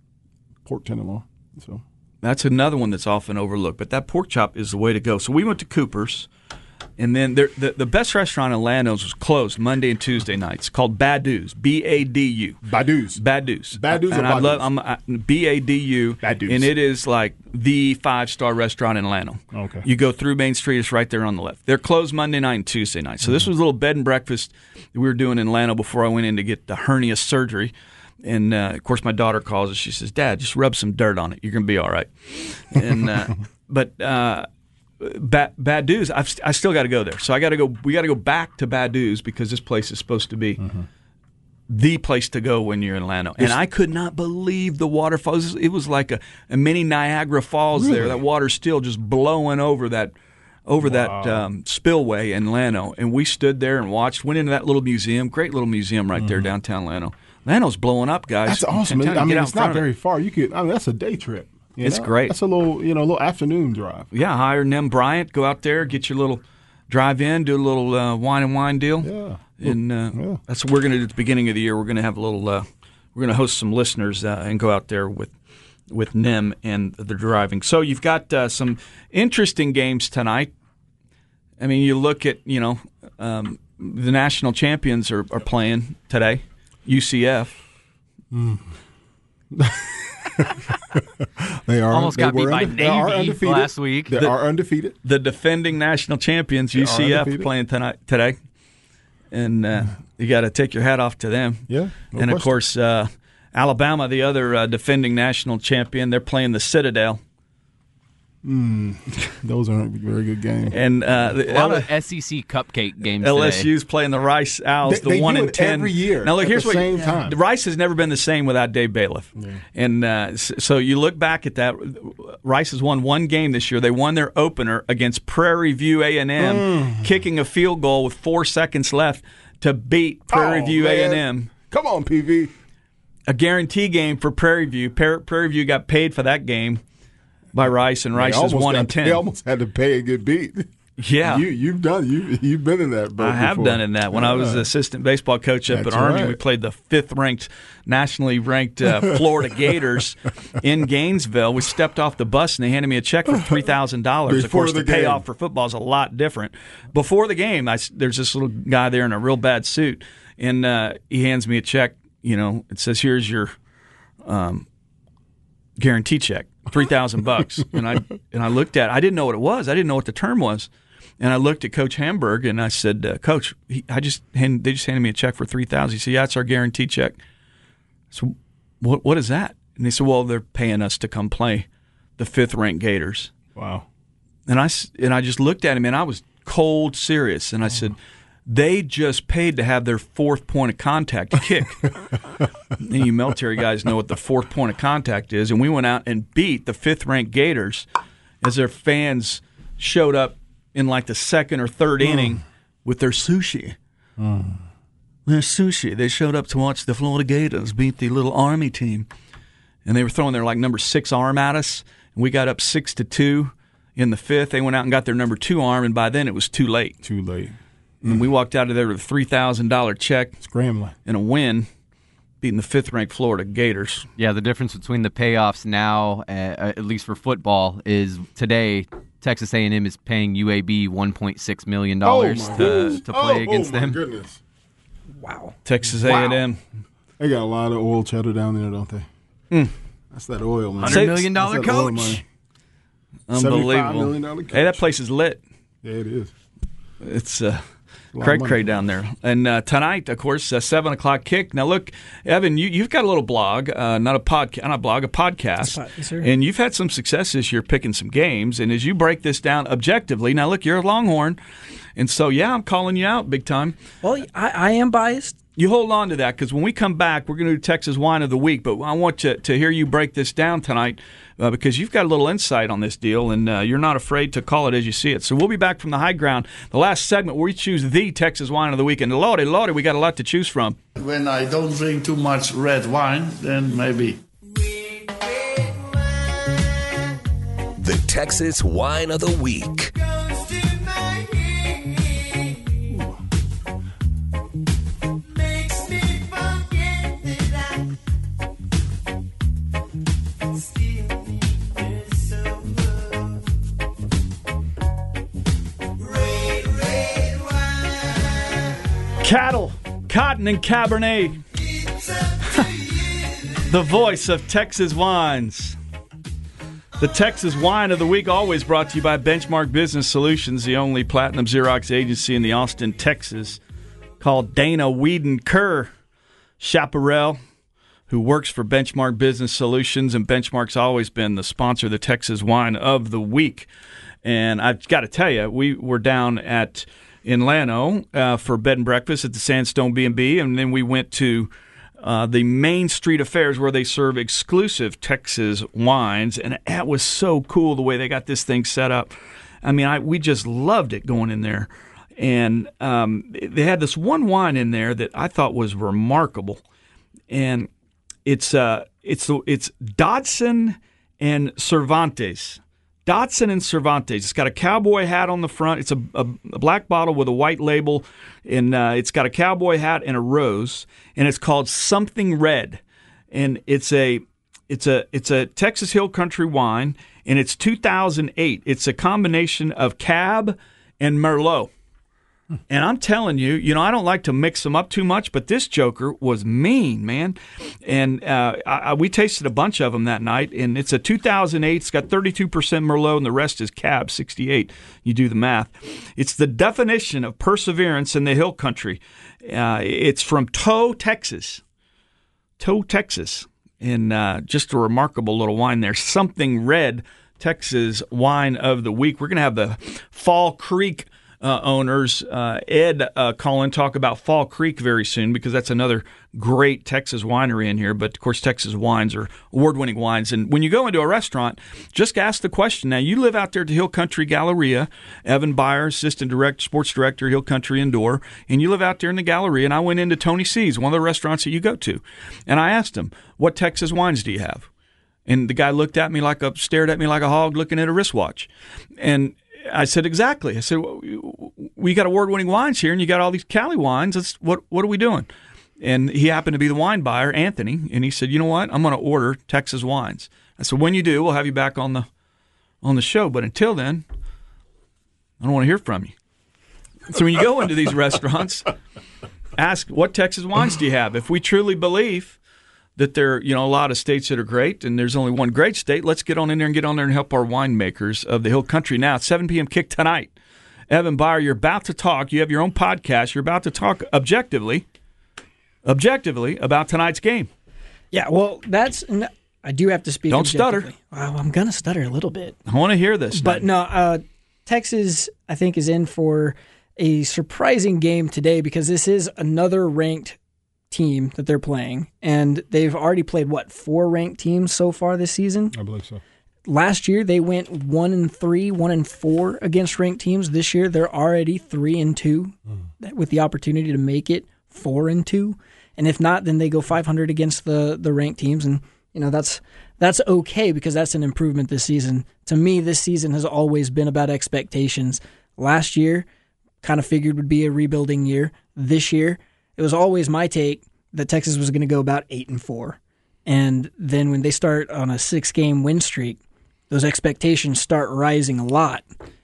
pork tenderloin. So that's another one that's often overlooked. But that pork chop is the way to go. So we went to Cooper's. And then there, the the best restaurant in Llano's was closed Monday and Tuesday nights, called Badu's, B A D U. Badu's. Badu's. Badu's and or I Badu's? love I'm, I, B A D U. Badu's. And it is like the five-star restaurant in Llano. Okay. You go through Main Street, it's right there on the left. They're closed Monday night and Tuesday night. So mm-hmm. this was a little bed and breakfast that we were doing in Llano before I went in to get the hernia surgery. And, uh, of course, my daughter calls us. She says, Dad, just rub some dirt on it. You're going to be all right. And uh, But... Uh, Ba- Badu's, I've, I still got to go there. So I got to go. We got to go back to Badu's because this place is supposed to be mm-hmm. the place to go when you're in Llano. And I could not believe the waterfalls. It was like a, a mini Niagara Falls really? there. That water's still just blowing over that over wow. that um, spillway in Llano. And we stood there and watched. Went into that little museum. Great little museum right mm-hmm. there downtown Llano. Llano's blowing up, guys. That's awesome. I mean, it's not very far. You could. I mean, that's a day trip. You it's know? great. That's a little, you know, a little afternoon drive. Yeah, hire Nem Bryant. Go out there, get your little drive in, do a little uh, wine and wine deal. Yeah. And uh, Yeah. that's what we're going to do at the beginning of the year. We're going to have a little. Uh, we're going to host some listeners uh, and go out there with with N I M and the driving. So you've got uh, some interesting games tonight. I mean, you look at you know um, the national champions are, are playing today. U C F. Mm. They are Almost they got beat were by unde- they are Navy undefeated. last week. They The- are undefeated. The defending national champions, They U are C F, undefeated. playing tonight today, and uh, you got to take your hat off to them. Yeah, no and of question. course, uh, Alabama, the other uh, defending national champion, they're playing the Citadel. Mm, those aren't very good games. And uh, the A lot L- of S E C cupcake games L S today. U's playing the Rice Owls, They- the they one do in it ten every year Now look, at here's the what same time. the Rice has never been the same without Dave Bailiff, Yeah. and uh, s- so you look back at that. Rice has won one game this year. They won their opener against Prairie View A and M, Mm. kicking a field goal with four seconds left to beat Prairie Oh, View A man. and M. Come on, P V. A guarantee game for Prairie View. Pra- Prairie View got paid for that game by Rice, and They Rice is almost one got- and ten. They almost had to pay and get beat. Yeah. you you've done you you've been in that boat I have before. done in that. When I was Yeah. assistant baseball coach up That's at Army, right. we played the fifth-ranked, nationally ranked uh, Florida Gators in Gainesville. We stepped off the bus and they handed me a check for three thousand dollars. Of Before course, the the payoff game. for football is a lot different. Before the game, I s there's this little guy there in a real bad suit, and uh, he hands me a check. You know, it says, "Here's your um, guarantee check, three thousand bucks." And I and I looked at it. I didn't know what it was. I didn't know what the term was. And I looked at Coach Hamburg and I said, uh, "Coach, he, I just hand, they just handed me a check for three thousand." He said, "Yeah, it's our guarantee check." So, what what is that? And they said, "Well, they're paying us to come play the fifth ranked Gators." Wow. And I s- and I just looked at him and I was cold serious. And I said, "They just paid to have their fourth point of contact kick." And you military guys know what the fourth point of contact is. And we went out and beat the fifth ranked Gators as their fans showed up in like the second or third Mm. inning with their sushi. Mm. Their sushi. They showed up to watch the Florida Gators beat the little Army team. And they were throwing their like number six arm at us. And we got up six to two in the fifth. They went out and got their number two arm, and by then it was too late. Too late. And we walked out of there with a three thousand dollars check Scrambling. and a win, beating the fifth-ranked Florida Gators. Yeah, the difference between the payoffs now, uh, at least for football, is today Texas A and M is paying U A B one point six million dollars Oh, my to, goodness. to play Oh, against oh, my them. goodness. Wow. Texas Wow. A and M. They got a lot of oil cheddar down there, don't they? Mm. That's that oil, man. one hundred million That's dollars that oil coach. money. Unbelievable. million dollars Hey, that coach. place is lit. Yeah, it is. It's uh, a lot cray of money. cray down there. And uh, tonight, of course, uh, seven o'clock kick. Now, look, Evan, you, you've got a little blog, uh, not a podcast, not a blog, a podcast. Yes, sir. And you've had some success this year picking some games. And as you break this down objectively, now, look, you're a Longhorn. And so, yeah, I'm calling you out big time. Well, I, I am biased. You hold on to that because when we come back, we're going to do Texas Wine of the Week. But I want to, to hear you break this down tonight uh, because you've got a little insight on this deal, and uh, you're not afraid to call it as you see it. So we'll be back from the high ground, the last segment where we choose the Texas Wine of the Week. And lordy, lordy, we got a lot to choose from. When I don't drink too much red wine, then maybe. The Texas Wine of the Week. Cattle, cotton, and Cabernet. The voice of Texas wines. The Texas Wine of the Week, always brought to you by Benchmark Business Solutions, the only platinum Xerox agency in the Austin, Texas, called Dana Whedon Kerr Chaparral, who works for Benchmark Business Solutions, and Benchmark's always been the sponsor of the Texas Wine of the Week. And I've got to tell you, we were down at in Llano uh, for bed and breakfast at the Sandstone B and B, and then we went to uh, the Main Street Affairs where they serve exclusive Texas wines, and that was so cool the way they got this thing set up. I mean, I we just loved it going in there. And um, they had this one wine in there that I thought was remarkable, and it's uh, it's it's Dodson and Cervantes Datsun and Cervantes. It's got a cowboy hat on the front. It's a, a, a black bottle with a white label, and uh, it's got a cowboy hat and a rose, and it's called Something Red, and it's a it's a it's a Texas Hill Country wine, and it's two thousand eight. It's a combination of Cab and Merlot. And I'm telling you, you know, I don't like to mix them up too much, but this joker was mean, man. And uh, I, I, we tasted a bunch of them that night, and it's a two thousand eight. It's got thirty-two percent Merlot, and the rest is Cab, sixty-eight. You do the math. It's the definition of perseverance in the hill country. Uh, it's from Toe, Texas. Toe, Texas. And uh, just a remarkable little wine there. Something Red, Texas Wine of the Week. We're going to have the Fall Creek Uh, owners, uh, Ed uh, Collin, talk about Fall Creek very soon, because that's another great Texas winery in here. But, of course, Texas wines are award-winning wines. And when you go into a restaurant, just ask the question. Now, you live out there at the Hill Country Galleria. Evan Byer, Assistant Director, Sports Director, Hill Country Indoor. And you live out there in the Galleria. And I went into Tony C's, one of the restaurants that you go to. And I asked him, what Texas wines do you have? And the guy looked at me like a, stared at me like a hog looking at a wristwatch. And I said, exactly. I said, well, we got award-winning wines here, and you got all these Cali wines. That's, what what are we doing? And he happened to be the wine buyer, Anthony, and he said, you know what? I'm going to order Texas wines. I said, when you do, we'll have you back on the on the show. But until then, I don't want to hear from you. So when you go into these restaurants, ask, what Texas wines do you have? If we truly believe that there are, you know, a lot of states that are great, and there's only one great state, let's get on in there and get on there and help our winemakers of the Hill Country. Now, it's seven p.m. kick tonight. Evan Byer, you're about to talk. You have your own podcast. You're about to talk objectively, objectively about tonight's game. Yeah, well, that's – I do have to speak Don't stutter. Well, I'm going to stutter a little bit. I want to hear this. But no, uh, Texas, I think, is in for a surprising game today, because this is another ranked team that they're playing, and they've already played what four ranked teams so far this season. I believe so. Last year they went one and three, one and four against ranked teams. This year they're already three and two, mm. with the opportunity to make it four and two, and if not, then they go five hundred against the the ranked teams, and you know that's that's okay, because that's an improvement this season. To me, this season has always been about expectations. Last year, kind of figured would be a rebuilding year. This year, it was always my take that Texas was going to go about eight and four, and then when they start on a six-game win streak, those expectations start rising a lot.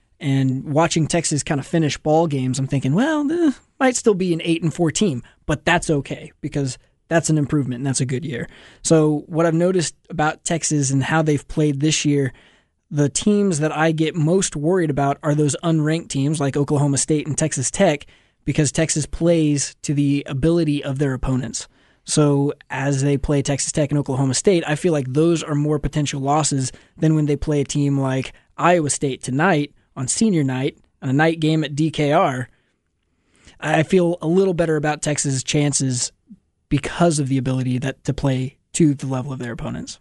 And watching Texas kind of finish ball games, I'm thinking, well, eh, might still be an eight and four team, but that's okay, because that's an improvement and that's a good year. So what I've noticed about Texas and how they've played this year, the teams that I get most worried about are those unranked teams like Oklahoma State and Texas Tech, because Texas plays to the ability of their opponents. So as they play Texas Tech and Oklahoma State, I feel like those are more potential losses than when they play a team like Iowa State tonight on senior night, on a night game at D K R. I feel a little better about Texas' chances because of the ability that to play to the level of their opponents.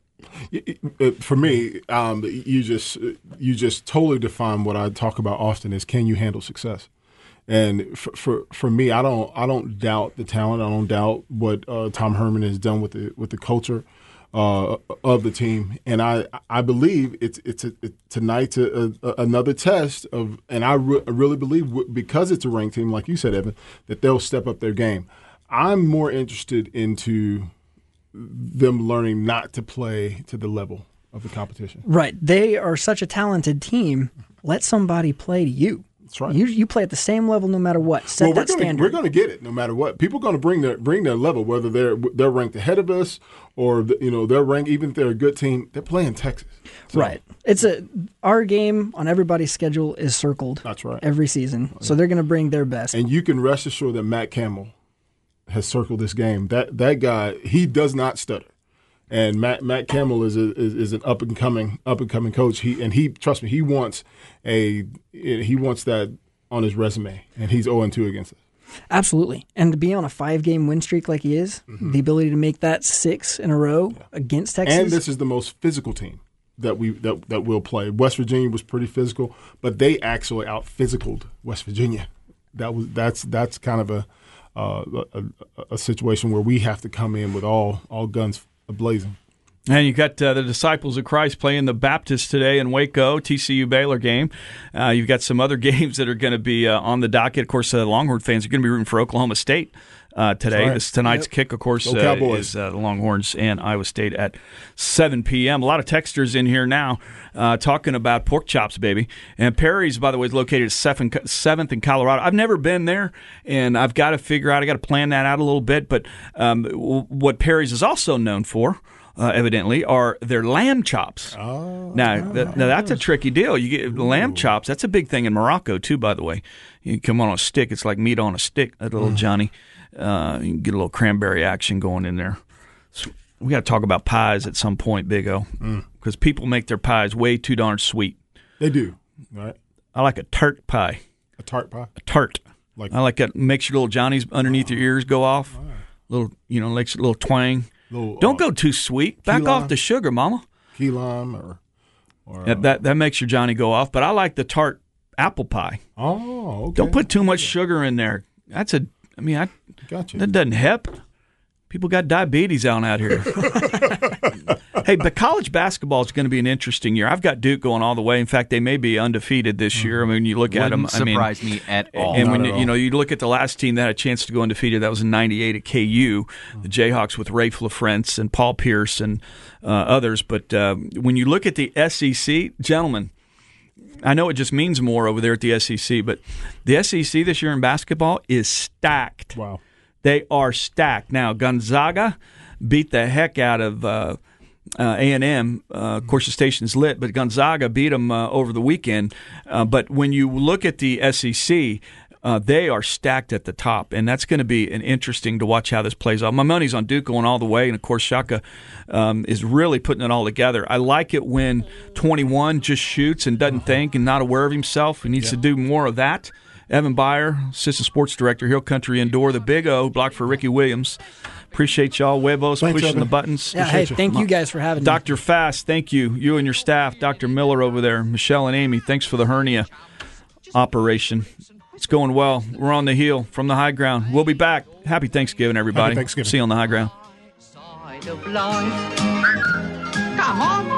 For me, um, you just you just totally define what I talk about often is, can you handle success? And for, for for me, I don't I don't doubt the talent. I don't doubt what uh, Tom Herman has done with the with the culture uh, of the team. And I I believe it's it's a, it, tonight's a, a, another test of. And I re- really believe because it's a ranked team, like you said, Evan, that they'll step up their game. I'm more interested into them learning not to play to the level of the competition. Right. They are such a talented team. Let somebody play to you. That's right. You, you play at the same level no matter what. Set well, that we're gonna, standard. We're going to get it no matter what. People are going to bring their bring their level, whether they're they're ranked ahead of us or you know they're ranked. Even if they're a good team, they're playing Texas. So. Right. It's a our game on everybody's schedule is circled. That's right. Every season, right. So they're going to bring their best. And you can rest assured that Matt Campbell has circled this game. That that guy, he does not stutter. And Matt Matt Campbell is a, is, is an up and coming up and coming coach. He and he trust me, he wants a he wants that on his resume, and he's oh and two against it. Absolutely. And to be on a five-game win streak like he is, mm-hmm. the ability to make that six in a row yeah. against Texas. And this is the most physical team that we that that will play. West Virginia was pretty physical, but they actually out-physicaled West Virginia. That was that's that's kind of a, uh, a a situation where we have to come in with all all guns blazing. And you got uh, the Disciples of Christ playing the Baptist today in Waco, T C U Baylor game. Uh, you've got some other games that are going to be uh, on the docket. Of course, uh, Longhorn fans are going to be rooting for Oklahoma State uh, today. Right. This tonight's Yep. kick, of course, Go uh, Cowboys. is uh, the Longhorns and Iowa State at seven p.m. A lot of texters in here now uh, talking about pork chops, baby. And Perry's, by the way, is located at seventh in Colorado. I've never been there, and I've got to figure out, I got to plan that out a little bit. But um, w- what Perry's is also known for, Uh, evidently, are their lamb chops. Oh, now, th- now that's a tricky deal. You get lamb chops. That's a big thing in Morocco too, by the way. You come on a stick. It's like meat on a stick. That little Johnny. Uh, you can get a little cranberry action going in there. So we got to talk about pies at some point, Big O, because mm. people make their pies way too darn sweet. They do. Right. I like a tart pie. A tart pie. A tart. Like I like that. Makes your little Johnnies underneath oh, your ears go off. Right. Little, you know, makes a little twang. Little, Don't uh, go too sweet. Back key off lime. the sugar, Mama. Key lime or, or uh, that, that that makes your Johnny go off. But I like the tart apple pie. Oh, okay. Don't put too much sugar in there. That's a. I mean, I. Gotcha. That doesn't help. People got diabetes on out here. Hey, but college basketball is going to be an interesting year. I've got Duke going all the way. In fact, they may be undefeated this year. I mean, you look Wouldn't at them. surprise I mean, me at all. And Not when at you all. know, you look at the last team that had a chance to go undefeated. That was in ninety-eight at K U, the Jayhawks with Rafe LaFrentz and Paul Pierce and uh, others. But uh, when you look at the S E C, gentlemen, I know it just means more over there at the S E C, but the S E C this year in basketball is stacked. Wow. They are stacked. Now, Gonzaga beat the heck out of uh, uh, A and M. Uh, of course, the station's lit, but Gonzaga beat them uh, over the weekend. Uh, but when you look at the S E C, uh, they are stacked at the top, and that's going to be an interesting to watch how this plays out. My money's on Duke going all the way, and, of course, Shaka um, is really putting it all together. I like it when twenty-one just shoots and doesn't think and not aware of himself. He needs Yeah. to do more of that. Evan Byer, Assistant Sports Director, Hill Country Indoor, the Big O, blocked for Ricky Williams. Appreciate y'all, Huevos, Thanks, pushing Evan. the buttons. Yeah, hey, thank you guys for having me. Doctor Fast, thank you. You and your staff, Doctor Miller over there, Michelle and Amy, thanks for the hernia operation. It's going well. We're on the heel from the high ground. We'll be back. Happy Thanksgiving, everybody. Happy Thanksgiving. See you on the high ground. Side of life. Come on.